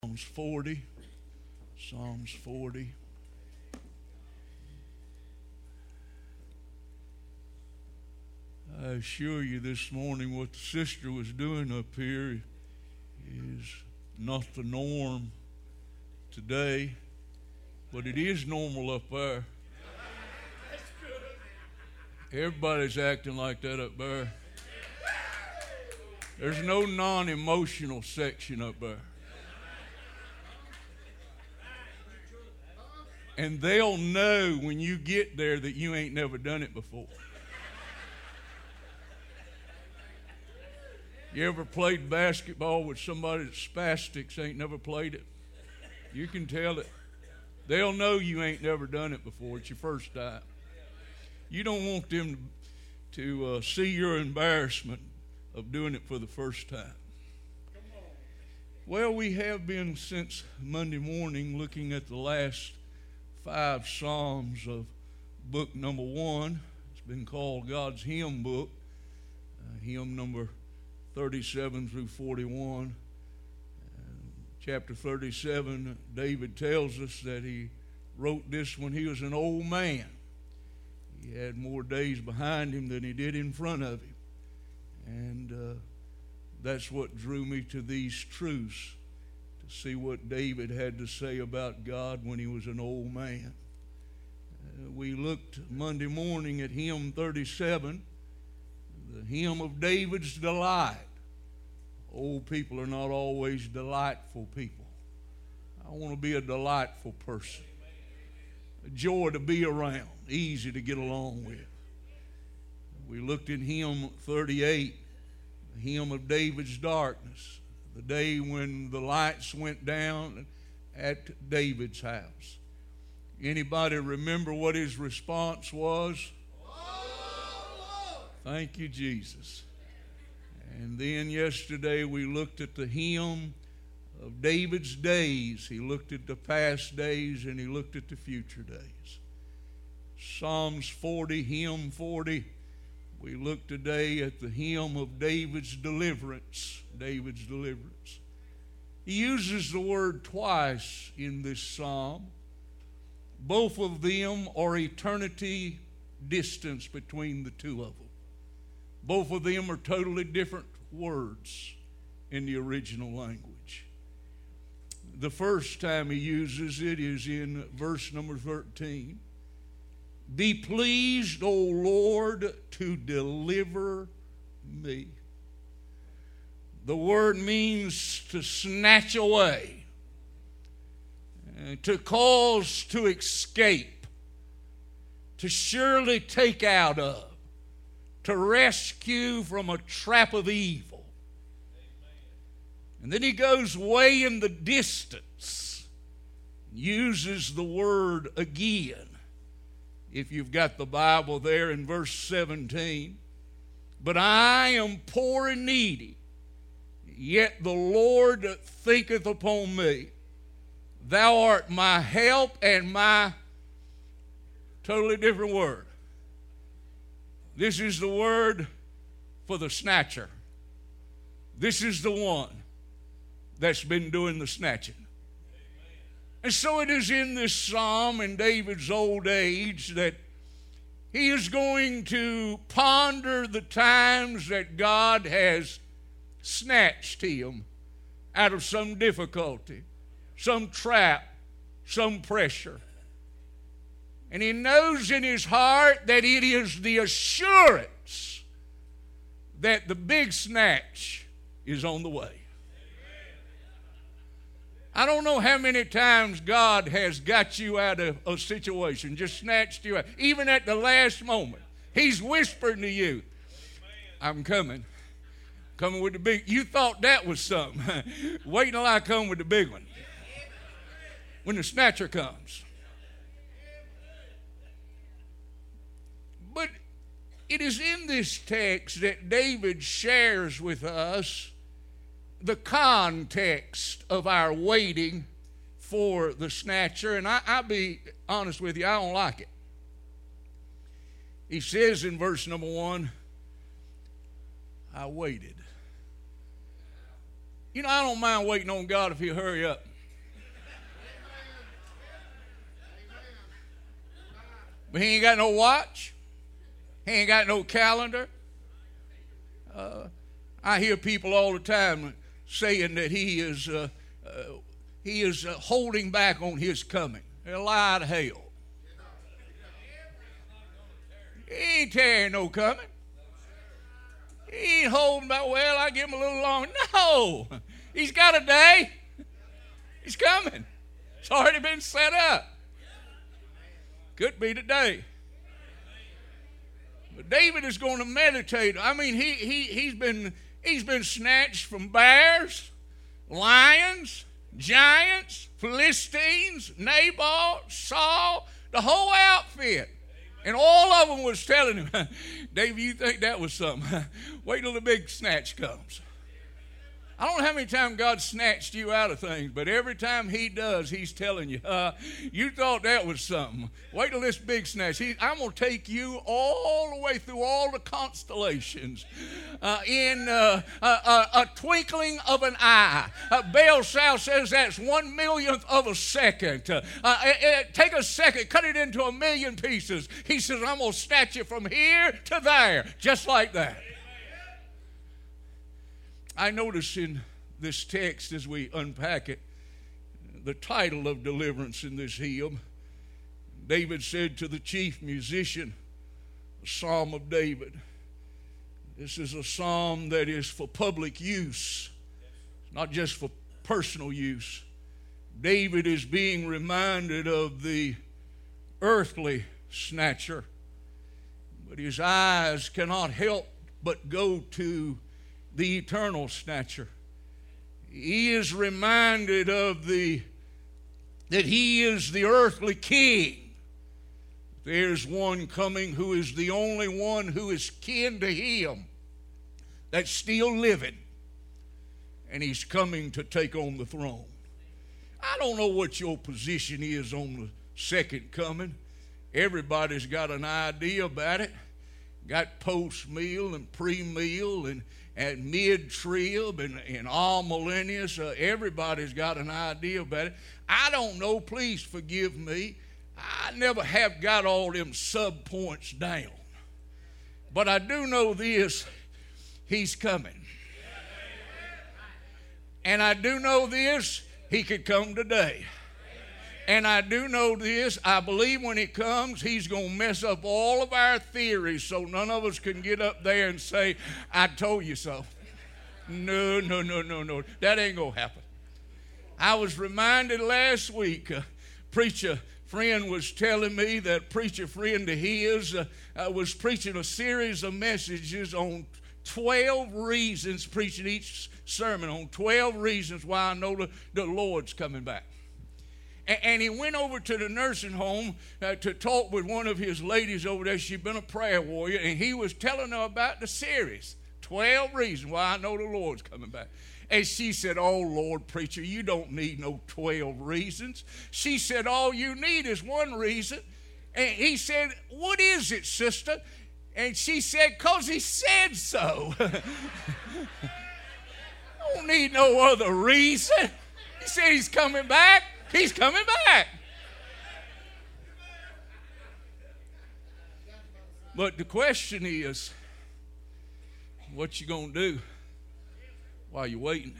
Psalms 40. Psalms 40. I assure you this morning what the sister was doing up here is not the norm today, but it is normal up there. Everybody's acting like that up there. There's no non-emotional section up there. And they'll know when you get there that you ain't never done it before. You ever played basketball with somebody that's spastics, ain't never played it? You can tell it. They'll know you ain't never done it before. It's your first time. You don't want them to see your embarrassment of doing it for the first time. Well, we have been since Monday morning looking at the last 5 Psalms of book number 1. It's been called God's Hymn Book, hymn number 37 through 41. Chapter 37, David tells us that he wrote this when he was an old man. He had more days behind him than he did in front of him. And that's what drew me to these truths, to see what David had to say about God when he was an old man. We looked Monday morning at hymn 37, the hymn of David's delight. Old people are not always delightful people. I want to be a delightful person. A joy to be around, easy to get along with. We looked at hymn 38, the hymn of David's darkness, the day when the lights went down at David's house. Anybody remember what his response was? Thank you, Jesus. And then yesterday we looked at the hymn of David's days. He looked at the past days and he looked at the future days. Psalms 40, hymn 40. We look today at the hymn of David's deliverance. David's deliverance. He uses the word twice in this psalm. Both of them are eternity distance between the two of them. Both of them are totally different words in the original language. The first time he uses it is in verse number 13. Be pleased, O Lord, to deliver me. The word means to snatch away, to cause to escape, to surely take out of, to rescue from a trap of evil. And then he goes way in the distance, uses the word again. If you've got the Bible there in verse 17. But I am poor and needy, yet the Lord thinketh upon me. Thou art my help and my totally different word. This is the word for the snatcher. This is the one that's been doing the snatching. And so it is in this psalm in David's old age that he is going to ponder the times that God has snatched him out of some difficulty, some trap, some pressure. And he knows in his heart that it is the assurance that the big snatch is on the way. I don't know how many times God has got you out of a situation, just snatched you out, even at the last moment. He's whispering to you, I'm coming. Coming with the big. You thought that was something. Wait until I come with the big one. When the snatcher comes. But it is in this text that David shares with us the context of our waiting for the snatcher. And I'll be honest with you, I don't like it. He says in verse number 1, I waited. You know, I don't mind waiting on God if he'll hurry up. But he ain't got no watch. He ain't got no calendar. I hear people all the time saying that he is holding back on his coming. They're a lie to hell. He ain't tearing no coming. He ain't holding back, well, I give him a little longer. No. He's got a day. He's coming. It's already been set up. Could be today. But David is going to meditate. I mean, he's been snatched from bears, lions, giants, Philistines, Nabal, Saul, the whole outfit. And all of them was telling him, David, you think that was something? Wait till the big snatch comes. I don't know how many times God snatched you out of things, but every time he does, he's telling you, you thought that was something. Wait till this big snatch. I'm going to take you all the way through all the constellations in a twinkling of an eye. Belshazzar says that's 1/1,000,000th of a second. Take a second, cut it into 1,000,000 pieces. He says, I'm going to snatch you from here to there, just like that. I notice in this text as we unpack it, the title of deliverance in this hymn. David said to the chief musician, a psalm of David. This is a psalm that is for public use, not just for personal use. David is being reminded of the earthly snatcher, but his eyes cannot help but go to the eternal snatcher. He is reminded of that he is the earthly king. There's one coming who is the only one who is kin to him, that's still living, and he's coming to take on the throne. I don't know what your position is on the second coming. Everybody's got an idea about it. Got post-meal and pre-meal and mid-trib and all millennials. Everybody's got an idea about it. I don't know. Please forgive me. I never have got all them sub-points down. But I do know this. He's coming. And I do know this. He could come today. And I do know this, I believe when he comes, he's going to mess up all of our theories so none of us can get up there and say, I told you so. No. That ain't going to happen. I was reminded last week, a preacher friend was telling me that preacher friend of his was preaching a series of messages on 12 reasons, preaching each sermon on 12 reasons why I know the Lord's coming back. And he went over to the nursing home to talk with one of his ladies over there. She'd been a prayer warrior, and he was telling her about the series, 12 reasons why I know the Lord's coming back. And she said, oh, Lord, preacher, you don't need no 12 reasons. She said, all you need is one reason. And he said, what is it, sister? And she said, because he said so. Don't need no other reason. He said he's coming back. He's coming back. But the question is, what you going to do while you're waiting?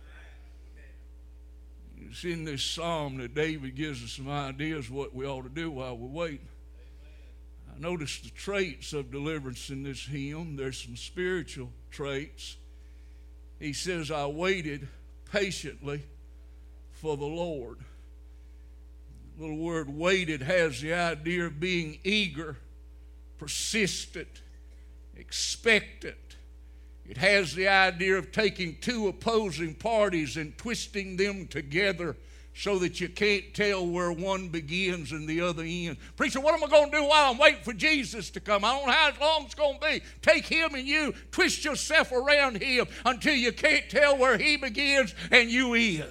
It's in this psalm that David gives us some ideas what we ought to do while we're waiting. I noticed the traits of deliverance in this hymn. There's some spiritual traits. He says, I waited patiently for the Lord. The little word waited has the idea of being eager, persistent, expectant. It has the idea of taking two opposing parties and twisting them together so that you can't tell where one begins and the other ends. Preacher, what am I going to do while I'm waiting for Jesus to come? I don't know how long it's going to be. Take him and you, twist yourself around him until you can't tell where he begins and you end.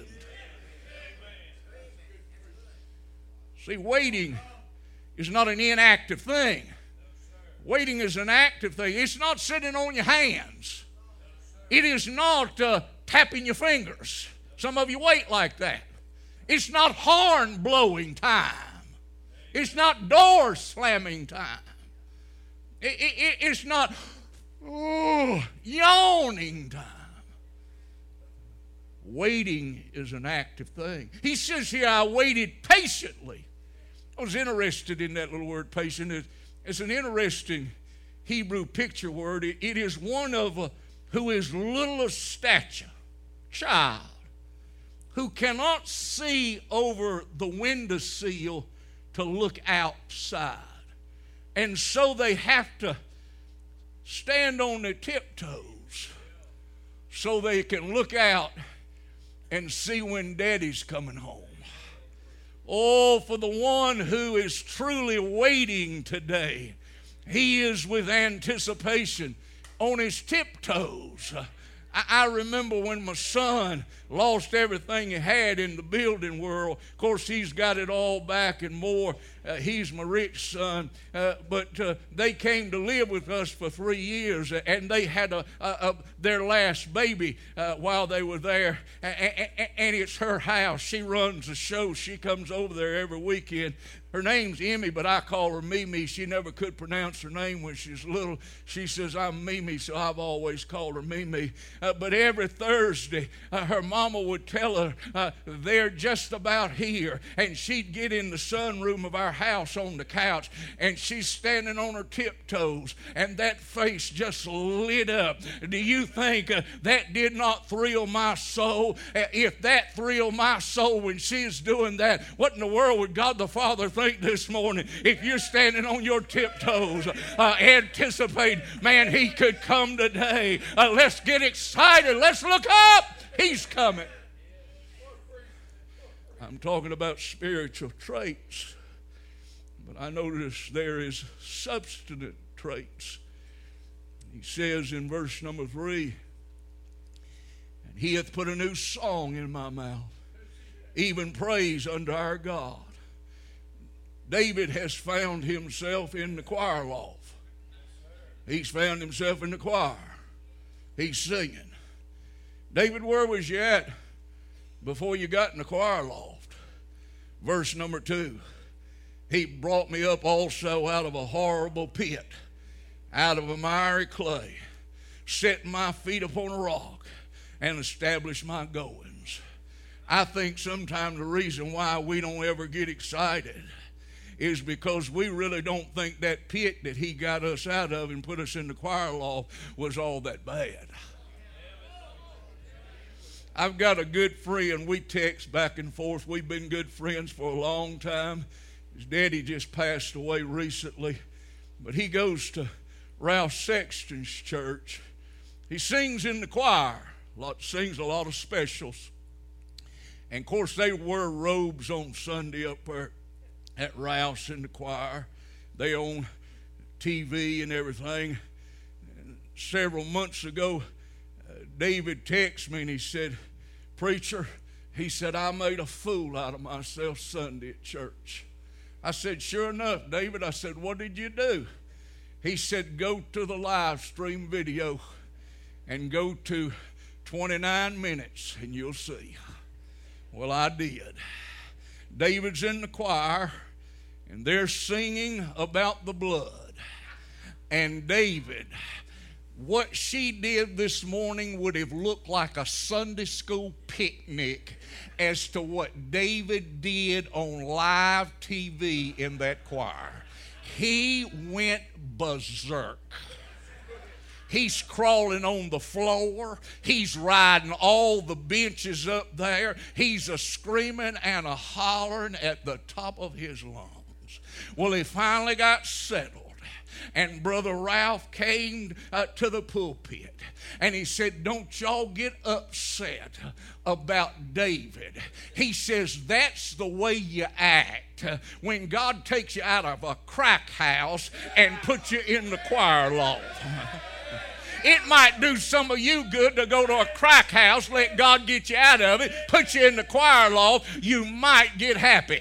See, waiting is not an inactive thing. Waiting is an active thing. It's not sitting on your hands. It is not tapping your fingers. Some of you wait like that. It's not horn blowing time. It's not door slamming time. It's not yawning time. Waiting is an active thing. He says here, I waited patiently. I was interested in that little word, patient. It's an interesting Hebrew picture word. It is one of who is little of stature, child, who cannot see over the windowsill to look outside. And so they have to stand on their tiptoes so they can look out and see when Daddy's coming home. Oh, for the one who is truly waiting today, he is with anticipation on his tiptoes. I remember when my son lost everything he had in the building world. Of course, he's got it all back and more. He's my rich son. But they came to live with us for 3 years, and they had their last baby while they were there. And it's her house. She runs the show. She comes over there every weekend. Her name's Emmy, but I call her Mimi. She never could pronounce her name when she was little. She says, I'm Mimi, so I've always called her Mimi. But every Thursday, her mama would tell her, they're just about here. And she'd get in the sunroom of our house on the couch, and she's standing on her tiptoes, and that face just lit up. Do you think that did not thrill my soul? If that thrilled my soul when she's doing that, what in the world would God the Father think this morning if you're standing on your tiptoes anticipating, man, he could come today. Let's get excited. Let's look up. He's coming. I'm talking about spiritual traits, but I notice there is substantive traits. He says in verse number 3, and he hath put a new song in my mouth, even praise unto our God. David has found himself in the choir loft. He's found himself in the choir. He's singing. David, where was you at before you got in the choir loft? Verse number 2. He brought me up also out of a horrible pit, out of a miry clay, set my feet upon a rock, and established my goings. I think sometimes the reason why we don't ever get excited is because we really don't think that pit that he got us out of and put us in the choir loft was all that bad. I've got a good friend. We text back and forth. We've been good friends for a long time. His daddy just passed away recently, but he goes to Ralph Sexton's church. He sings in the choir, sings a lot of specials. And of course they wear robes on Sunday up there at Ralph's in the choir. They own TV and everything. And several months ago, David texted me and he said, preacher, he said, I made a fool out of myself Sunday at church. I said, sure enough, David. I said, what did you do? He said, go to the live stream video and go to 29 minutes and you'll see. Well, I did. David's in the choir, and they're singing about the blood. And David, what she did this morning would have looked like a Sunday school picnic as to what David did on live TV in that choir. He went berserk. He's crawling on the floor. He's riding all the benches up there. He's a screaming and a hollering at the top of his lungs. Well, he finally got settled. And Brother Ralph came to the pulpit. And he said, don't y'all get upset about David. He says, that's the way you act when God takes you out of a crack house and puts you in the choir loft. It might do some of you good to go to a crack house, let God get you out of it, put you in the choir loft. You might get happy.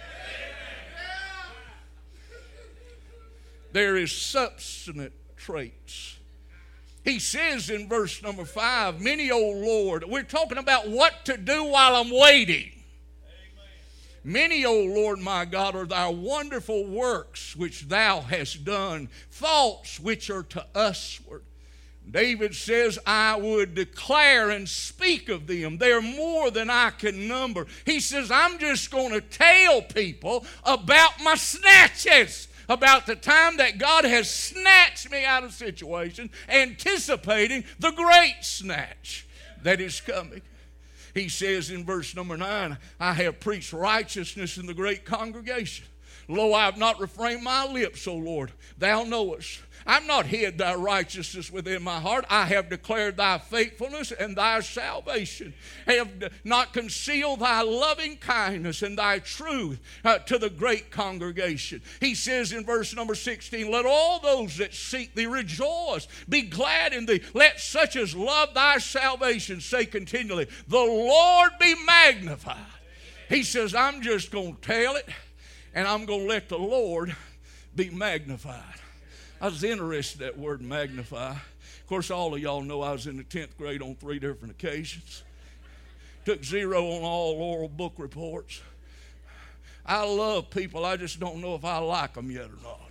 There is substantive traits. He says in verse number 5, many, O Lord, we're talking about what to do while I'm waiting. Many, O Lord my God, are thy wonderful works which thou hast done, thoughts which are to usward. David says, I would declare and speak of them. They're more than I can number. He says, I'm just going to tell people about my snatches, about the time that God has snatched me out of situation, anticipating the great snatch that is coming. He says in verse number 9, I have preached righteousness in the great congregation. Lo, I have not refrained my lips, O Lord, thou knowest. I've not hid thy righteousness within my heart. I have declared thy faithfulness and thy salvation. I have not concealed thy loving kindness and thy truth to the great congregation. He says in verse number 16, let all those that seek thee rejoice, be glad in thee. Let such as love thy salvation say continually, the Lord be magnified. He says, I'm just going to tell it, and I'm going to let the Lord be magnified. I was interested in that word magnify. Of course, all of y'all know I was in the 10th grade on 3 different occasions. Took 0 on all oral book reports. I love people. I just don't know if I like them yet or not.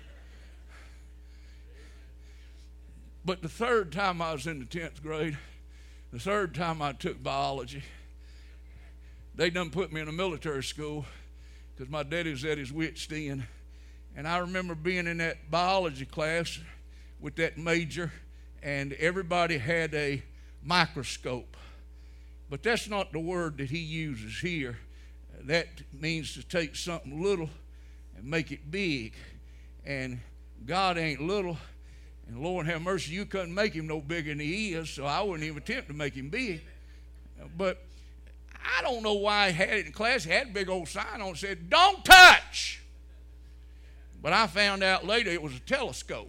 But the third time I was in the 10th grade, the third time I took biology, they done put me in a military school because my daddy was at his wit's end. And I remember being in that biology class with that major, and everybody had a microscope. But that's not the word that he uses here. That means to take something little and make it big. And God ain't little. And Lord have mercy, you couldn't make him no bigger than he is, so I wouldn't even attempt to make him big. But I don't know why he had it in class. He had a big old sign on it that said, don't touch. But I found out later it was a telescope.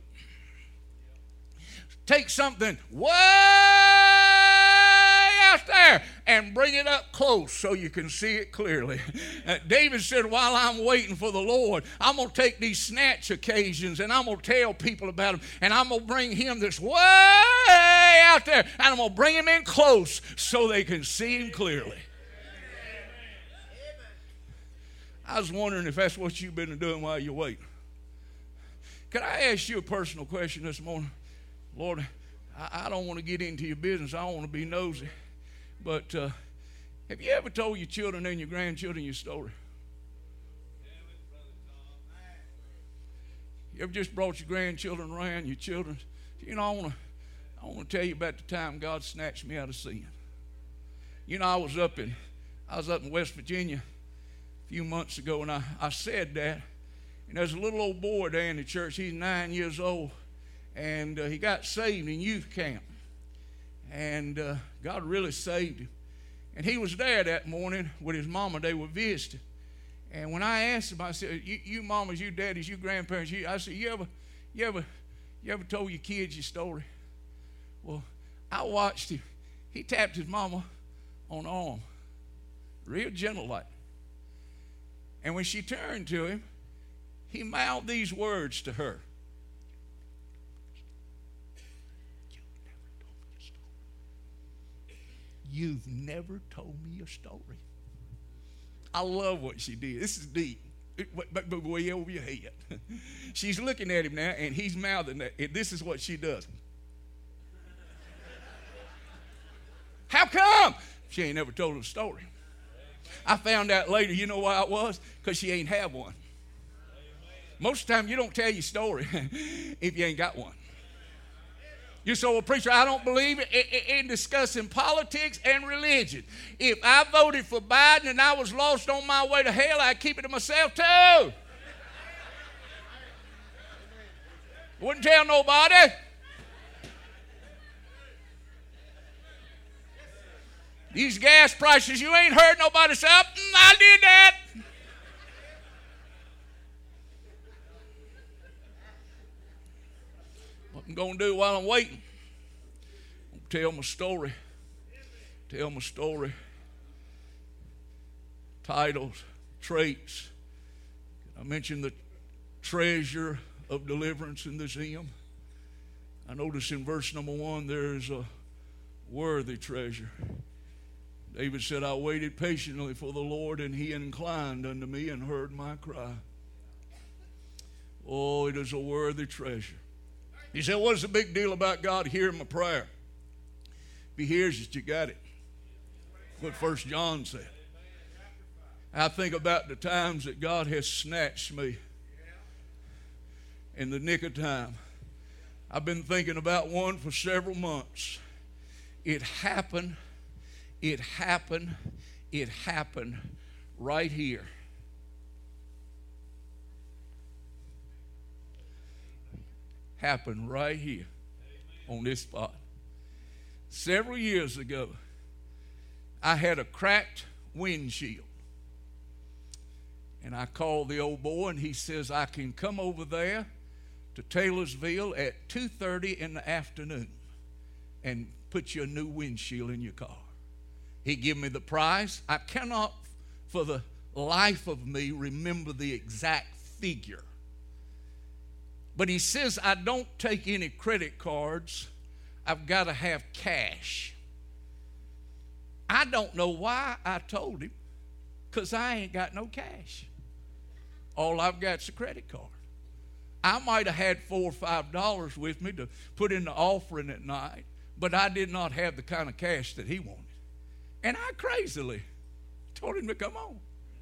Take something way out there and bring it up close so you can see it clearly. David said, while I'm waiting for the Lord, I'm going to take these snatch occasions and I'm going to tell people about them, and I'm going to bring him this way out there, and I'm going to bring him in close so they can see him clearly. I was wondering if that's what you've been doing while you're waiting. Can I ask you a personal question this morning? Lord, I don't want to get into your business. I don't want to be nosy. But have you ever told your children and your grandchildren your story? You ever just brought your grandchildren around, your children? You know, I want to tell you about the time God snatched me out of sin. You know, I was up in West Virginia a few months ago, and I said that. And there's a little old boy there in the church. He's 9 years old, and he got saved in youth camp. And God really saved him. And he was there that morning with his mama. They were visiting. And when I asked him, I said, you mamas, you daddies, you grandparents, I said, you ever told your kids your story? Well, I watched him. He tapped his mama on the arm, real gentle like. And when she turned to him, he mouthed these words to her. You've never told me a story. I love what she did. This is deep. But way over your head. She's looking at him now, and he's mouthing that. And this is what she does. How come? She ain't never told a story. I found out later, you know why it was? Because she ain't have one. Most of the time, you don't tell your story if you ain't got one. You say, well, preacher, I don't believe in discussing politics and religion. If I voted for Biden and I was lost on my way to hell, I'd keep it to myself too. Wouldn't tell nobody. These gas prices, you ain't heard nobody say, I did that. What I'm going to do while I'm waiting, I'm going to tell my story. Tell my story. Titles, traits. I mentioned the treasure of deliverance in this hymn. I notice in verse number 1 there is a worthy treasure. David said, I waited patiently for the Lord, and he inclined unto me and heard my cry. Oh, it is a worthy treasure. You say, what's the big deal about God hearing my prayer? If he hears it, you got it. What 1 John said. I think about the times that God has snatched me in the nick of time. I've been thinking about one for several months. It happened right here. Happened right here on this spot. Several years ago, I had a cracked windshield. And I called the old boy, and he says, I can come over there to Taylorsville at 2:30 in the afternoon and put you a new windshield in your car. He gave me the price. I cannot, for the life of me, remember the exact figure. But he says, I don't take any credit cards. I've got to have cash. I don't know why I told him, because I ain't got no cash. All I've got is a credit card. I might have had $4 or $5 with me to put in the offering at night, but I did not have the kind of cash that he wanted. And I crazily told him to come on.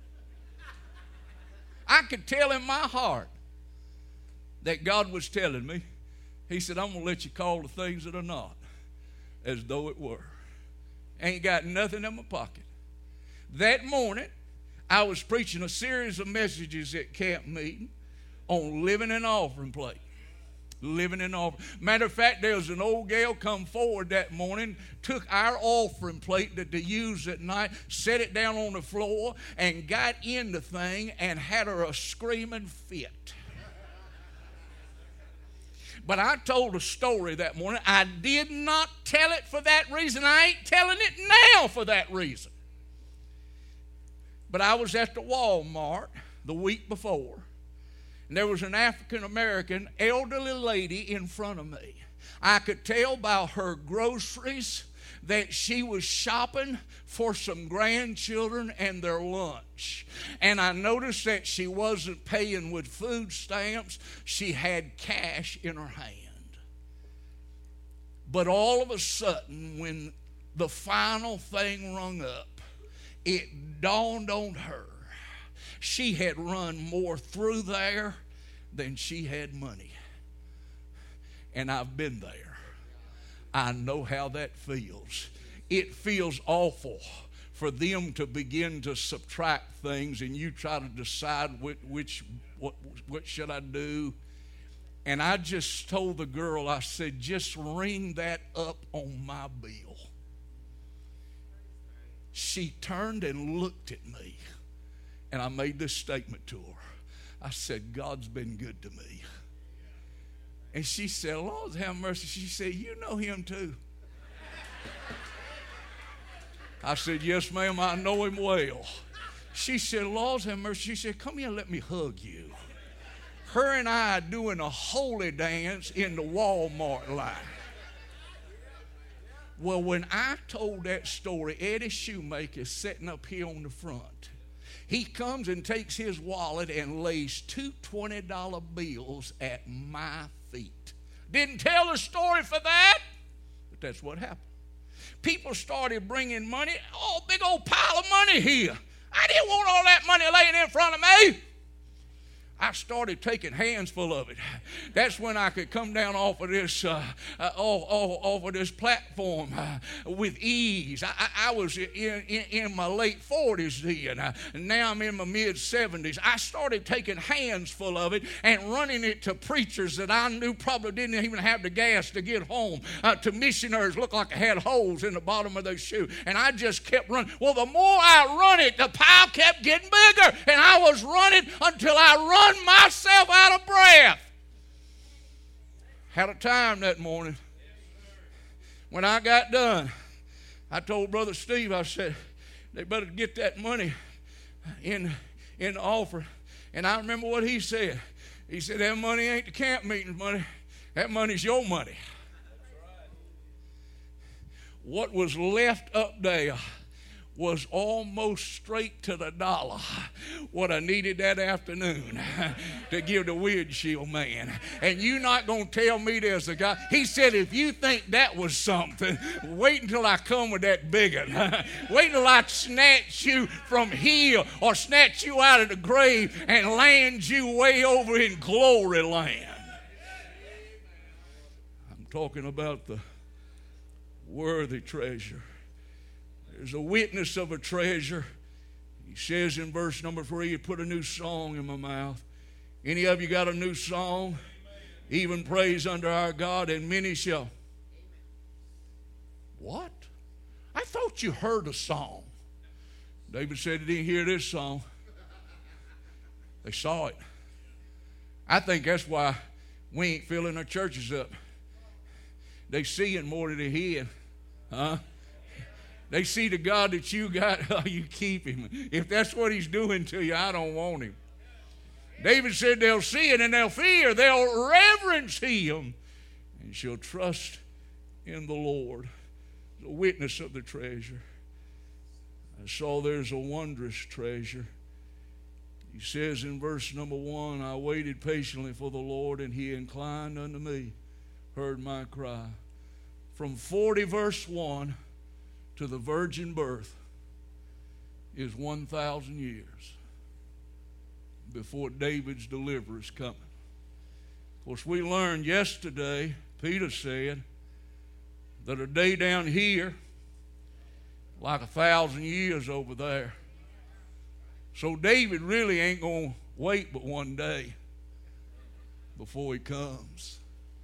I could tell in my heart that God was telling me. He said, I'm going to let you call the things that are not as though it were. Ain't got nothing in my pocket. That morning, I was preaching a series of messages at camp meeting on living an offering plate. Living in offering. Matter of fact, there was an old gal come forward that morning, took our offering plate that they used at night, set it down on the floor, and got in the thing and had her a screaming fit. But I told a story that morning. I did not tell it for that reason. I ain't telling it now for that reason. But I was at the Walmart the week before, and there was an African-American elderly lady in front of me. I could tell by her groceries that she was shopping for some grandchildren and their lunch. And I noticed that she wasn't paying with food stamps. She had cash in her hand. But all of a sudden, when the final thing rung up, it dawned on her. She had run more through there than she had money. And I've been there. I know how that feels. It feels awful for them to begin to subtract things and you try to decide what should I do. And I just told the girl, I said, just ring that up on my bill. She turned and looked at me, and I made this statement to her. I said, God's been good to me. And she said, Lord have mercy. She said, you know him too. I said, yes, ma'am, I know him well. She said, Lord have mercy. She said, come here and let me hug you. Her and I doing a holy dance in the Walmart line. Well, when I told that story, Eddie Shoemaker is sitting up here on the front. He comes and takes his wallet and lays two $20 bills at my feet. Didn't tell the story for that, but that's what happened. People started bringing money. Oh, big old pile of money here. I didn't want all that money laying in front of me. I started taking hands full of it. That's when I could come down off of this platform with ease. I was in my late 40s then, and now I'm in my mid-70s. I started taking hands full of it and running it to preachers that I knew probably didn't even have the gas to get home, to missionaries looked like I had holes in the bottom of their shoe, and I just kept running. Well, the more I run it, the pile kept getting bigger, and I was running until I run myself out of breath. Had a time that morning. When I got done, I told Brother Steve, I said, they better get that money in the offering. And I remember what he said. He said, that money ain't the camp meeting money. That money's your money. What was left up there was almost straight to the dollar what I needed that afternoon to give the windshield man. And you're not going to tell me there's a guy. He said, if you think that was something, wait until I come with that big one. Wait until I snatch you from here or snatch you out of the grave and land you way over in glory land. I'm talking about the worthy treasure. There's a witness of a treasure. He says in verse number 3, he put a new song in my mouth. Any of you got a new song? Even praise unto our God, and many shall. What? I thought you heard a song. David said he didn't hear this song. They saw it. I think that's why we ain't filling our churches up. They see it more than they hear. Huh? They see the God that you got, you keep him. If that's what he's doing to you, I don't want him. David said they'll see it and they'll fear. They'll reverence him and shall trust in the Lord. The witness of the treasure. I saw there's a wondrous treasure. He says in verse number 1, I waited patiently for the Lord, and he inclined unto me, heard my cry. From 40 verse 1 to the virgin birth is 1,000 years before David's deliverance coming. Of course, we learned yesterday, Peter said, that a day down here, like 1,000 years over there. So David really ain't going to wait but one day before he comes.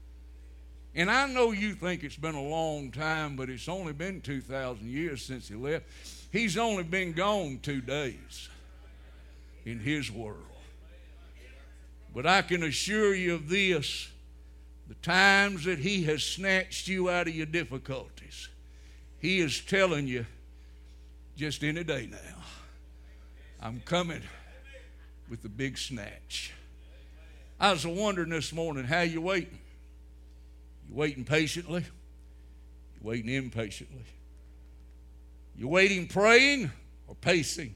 And I know you think it's been a long time, but it's only been 2,000 years since he left. He's only been gone 2 days in his world. But I can assure you of this, the times that he has snatched you out of your difficulties, he is telling you, just any day now, I'm coming with the big snatch. I was wondering this morning, how you waiting? You waiting patiently? You waiting impatiently? You waiting praying or pacing?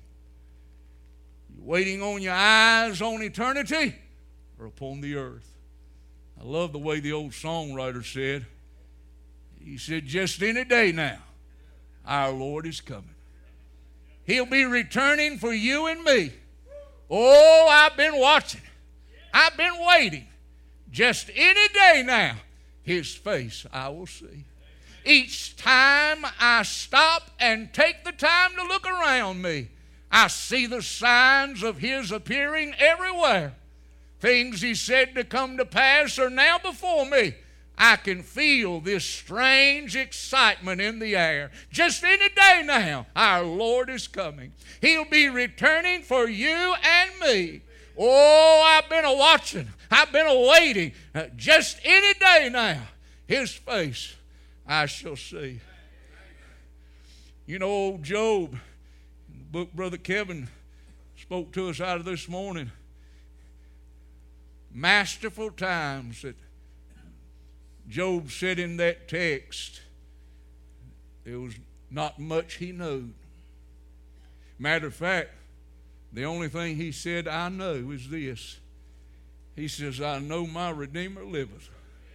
You waiting on your eyes on eternity or upon the earth? I love the way the old songwriter said. He said, just any day now, our Lord is coming. He'll be returning for you and me. Oh, I've been watching. I've been waiting. Just any day now, his face I will see. Each time I stop and take the time to look around me, I see the signs of his appearing everywhere. Things he said to come to pass are now before me. I can feel this strange excitement in the air. Just any day now, our Lord is coming. He'll be returning for you and me. Oh, I've been a-watching. I've been a-waiting. Just any day now, his face I shall see. You know, old Job, in the book Brother Kevin spoke to us out of this morning, masterful times that Job said in that text, there was not much he knew. Matter of fact, the only thing he said, I know, is this. He says, I know my Redeemer liveth.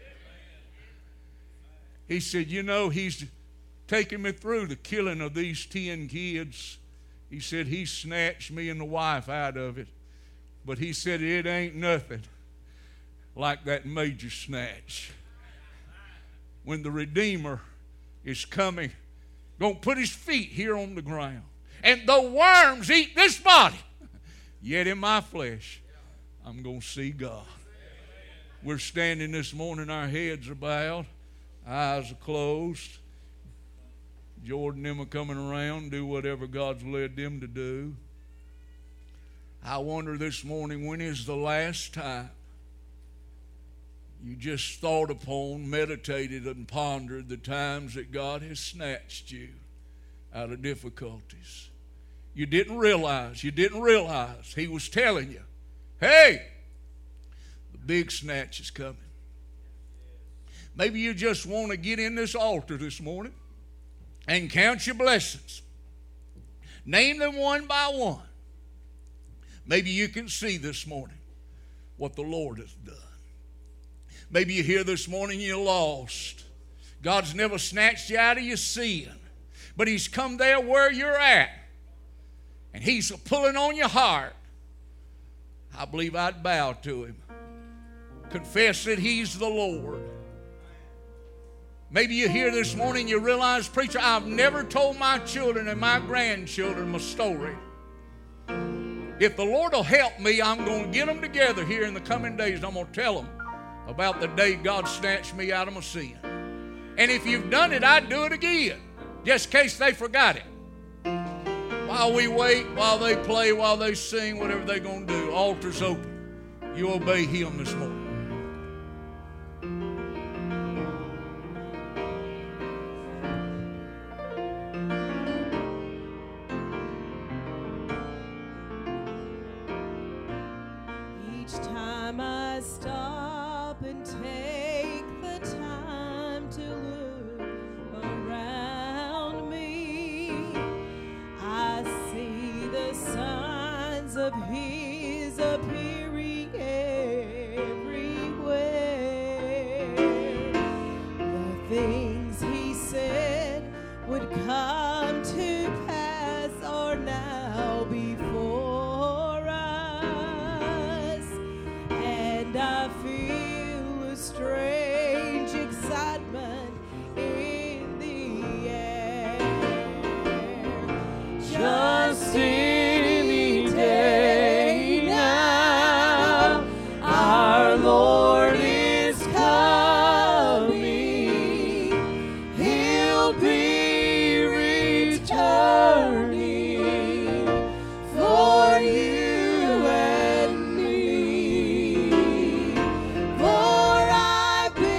He said, you know, he's taken me through the killing of these 10 kids. He said, he snatched me and the wife out of it. But he said, it ain't nothing like that major snatch. When the Redeemer is coming, going to put his feet here on the ground. And the worms eat this body. Yet in my flesh, I'm going to see God. We're standing this morning, our heads are bowed, eyes are closed. Jordan and them are coming around, do whatever God's led them to do. I wonder this morning, when is the last time you just thought upon, meditated, and pondered the times that God has snatched you out of difficulties? You didn't realize he was telling you, hey, the big snatch is coming. Maybe you just want to get in this altar this morning and count your blessings. Name them one by one. Maybe you can see this morning what the Lord has done. Maybe you're here this morning, you're lost. God's never snatched you out of your sin, but He's come there where you're at, and He's pulling on your heart. I believe I'd bow to Him. Confess that He's the Lord. Maybe you're here this morning, you realize, preacher, I've never told my children and my grandchildren my story. If the Lord will help me, I'm going to get them together here in the coming days. I'm going to tell them about the day God snatched me out of my sin. And if you've done it, I'd do it again, just in case they forgot it. While we wait, while they play, while they sing, whatever they're going to do, altar's open. You obey Him this morning. Each time I stop and take the time to look around me, I see the signs of His appearance